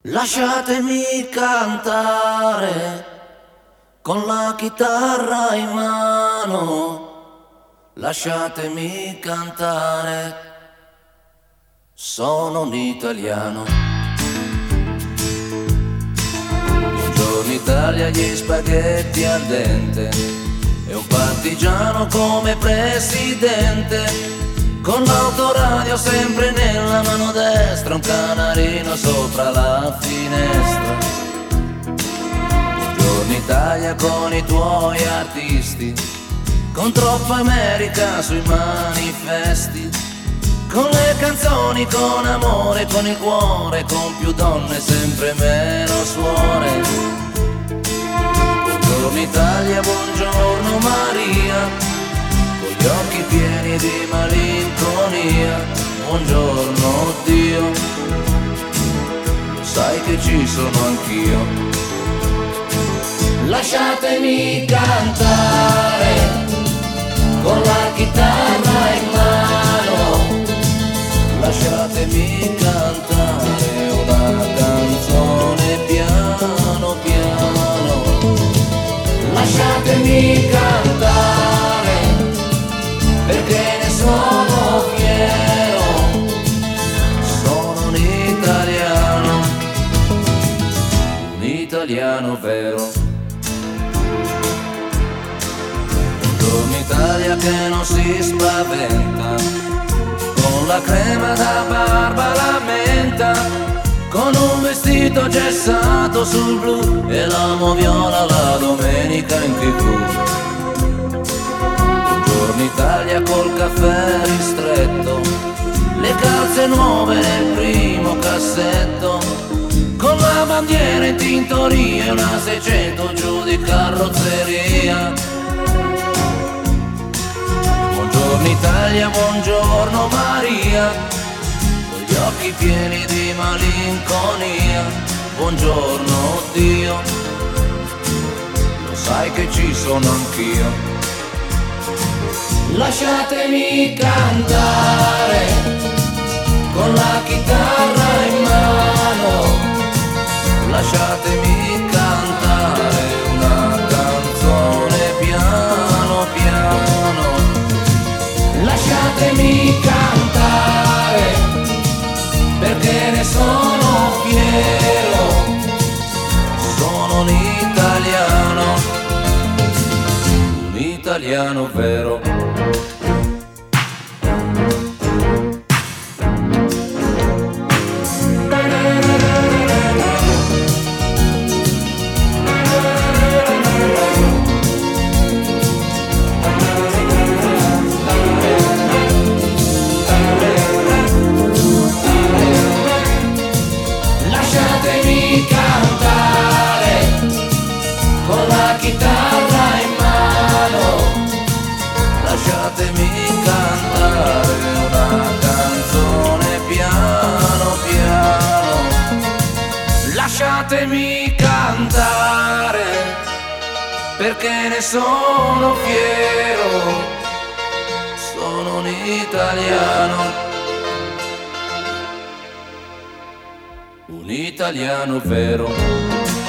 Lasciatemi cantare con la chitarra in mano, lasciatemi cantare, sono un italiano. Buongiorno Italia, gli spaghetti al dente e un partigiano come presidente, con l'autoradio sempre nella mano destra, un canarino sopra la finestra. Buongiorno Italia con i tuoi artisti, con troppa America sui manifesti, con le canzoni, con amore, con il cuore, con più donne, sempre meno suore. Buongiorno Italia, buongiorno Maria, con gli occhi pieni di malinconia. Buongiorno Dio, lo sai che ci sono anch'io. Lasciatemi cantare con la chitarra in mano, lasciatemi cantare una canzone piano piano. Lasciatemi cantare perché ne sono fiero, sono un italiano vero. Buongiorno Italia che non si spaventa, con la crema da barba la menta, con un vestito gessato sul blu e l'amo viola la domenica in TV. Buongiorno Italia col caffè ristretto, le calze nuove nel primo cassetto, con la bandiera in tintoria e una 600 giù di carrozzeria. Buongiorno Italia, buongiorno Maria, con gli occhi pieni di malinconia. Buongiorno Dio, lo sai che ci sono anch'io. Lasciatemi cantare con la chitarra in mano, lasciatemi cantare una canzone piano piano. Lasciatemi cantare perché ne sono fiero, sono un italiano vero. Lasciatemi cantare con la chitarra in mano, Lasciatemi cantare una canzone piano piano. Lasciatemi cantare perché ne sono fiero, sono un italiano vero.